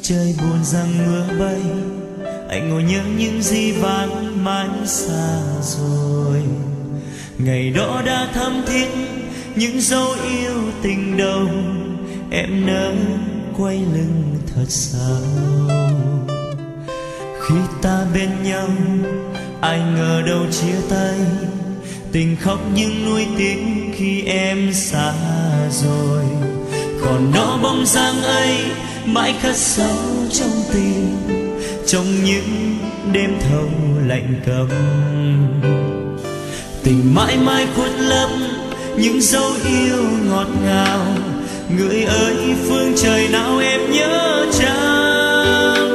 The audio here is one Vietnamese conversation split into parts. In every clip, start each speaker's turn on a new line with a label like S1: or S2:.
S1: trời buồn rằng mưa bay, anh ngồi nhớ những gì vãng mãi xa rồi. Ngày đó đã thắm thiết những dấu yêu tình đầu, em nỡ quay lưng thật sao. Khi ta bên nhau ai ngờ đâu chia tay, tình khóc nhưng nuối tiếc khi em xa rồi. Còn đó bóng dáng ấy mãi khắc sâu trong tim, trong những đêm thâu lạnh câm. Tình mãi mãi khuất lấp những dấu yêu ngọt ngào, người ơi phương trời nào em nhớ chăng.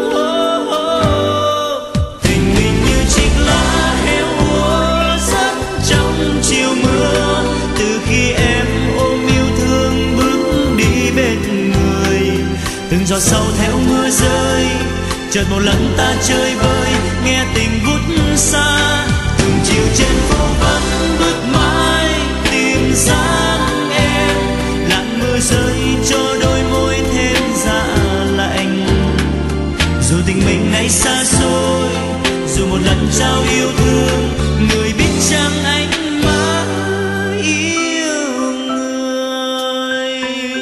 S1: Tình mình như chiếc lá héo úa rớt trong chiều mưa, từ khi em ôm yêu thương bước đi bên người. Từng giọt sâu theo mưa rơi, chợt một lần ta chơi vơi nghe tình vút xa. Từng chiều trên phố vắng bước mãi tìm dáng em, lặng mưa rơi cho đôi môi thêm dạ lạnh. Dù tình mình ngày xa xôi, dù một lần trao yêu thương, người biết chăng anh mãi yêu người.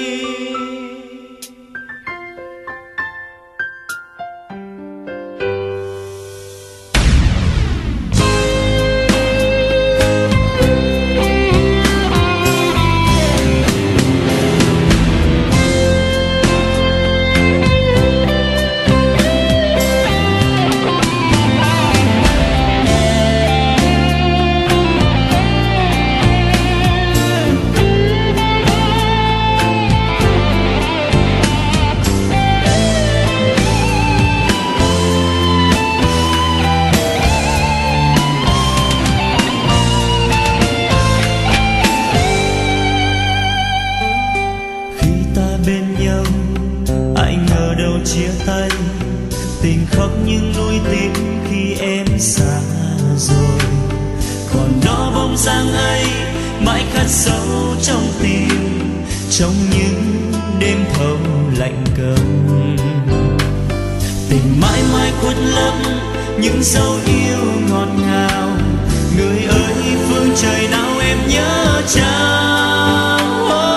S1: Chia tay tình khóc nhưng nuối tiếc khi em xa rồi. Còn đó bóng dáng ấy mãi khắc sâu trong tim, trong những đêm thâu lạnh câm. Tình mãi mãi khuất lấp những dấu yêu ngọt ngào, người ơi phương trời nào em nhớ chăng.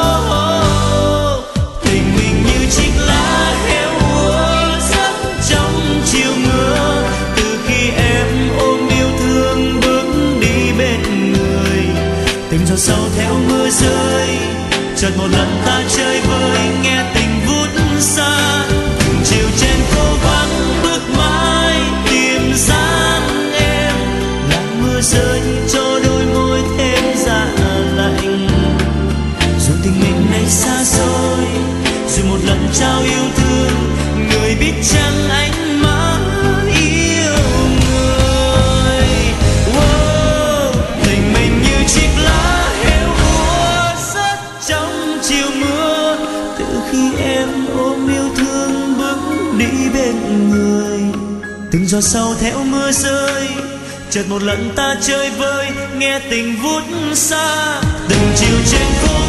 S1: Tình mình như chiếc lá héo úa rớt trong chiều mưa, từ khi em ôm yêu thương bước đi bên người. Từng giọt sâu theo mưa rơi, chợt một lần ta chơi vơi nghe tình vút xa. Từng chiều trên phố vắng bước mãi tìm dáng em, lặng mưa rơi cho đôi môi thêm dạ lạnh. Dù tình mình nay xa xôi, dù một lần trao yêu thương, người biết chăng anh mãi yêu người. Tình mình như chiếc lá héo úa rớt trong chiều mưa, từ khi em ôm yêu thương bước đi bên người. Từng giọt sâu theo mưa rơi, chợt một lần ta chơi vơi nghe tình vút xa. Từng chiều trên phố